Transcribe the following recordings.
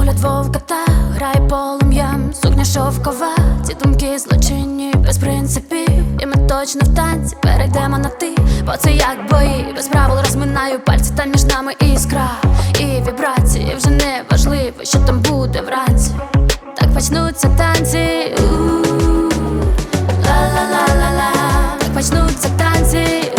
погляд вовка та грає полум'ям, сукня шовкова, ці думки злочинні, без принципів. І ми точно в танці перейдемо на ти, бо це як бої, без правил розминаю пальці, та між нами іскра і вібрації. Вже не важливо, що там буде вранці. Так почнуться танці, ла-ла-ла-ла-ла. Так почнуться танці,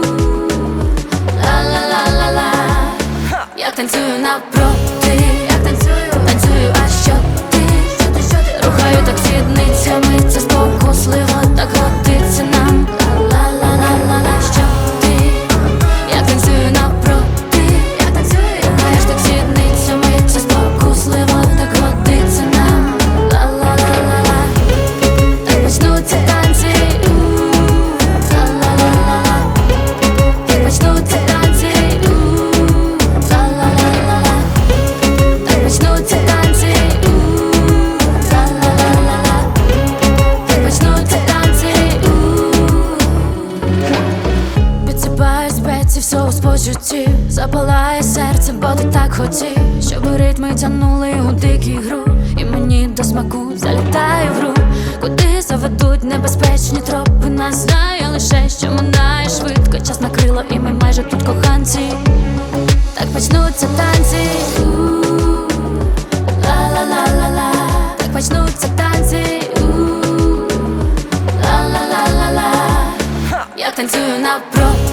ла-ла-ла-ла-ла. Я танцюю навпроти, я танцюю, а що ти? Рухаю так сідницями, це спокусливо, так годиться нам. Ла-ла-ла-ла-ла, що ти? Я танцюю навпроти, рухаєш так сідницями, це спокусливо, так годиться нам. Ла-ла-ла-ла-ла. Так почнуться танці, ла-ла-ла-ла-ла. Так почнуться танці, ла-ла-ла-ла-ла. Так почнуться танці, ла-ла-ла-ла-ла. Так почнуться танці. Підсипаюсь беці, все у спочутті, запалає серце, бо ти так хотів, щоб ритми тянули у дикій гру. І мені до смаку залітає в гру, куди заведуть небезпечні тропи. Нас знає лише, що минає швидко, час накрило, і ми майже тут коханці. Так почнуться танці, ла-ла-ла-ла-ла. Так почнуться танці, ла-ла-ла-ла-ла. Я танцюю навпроти.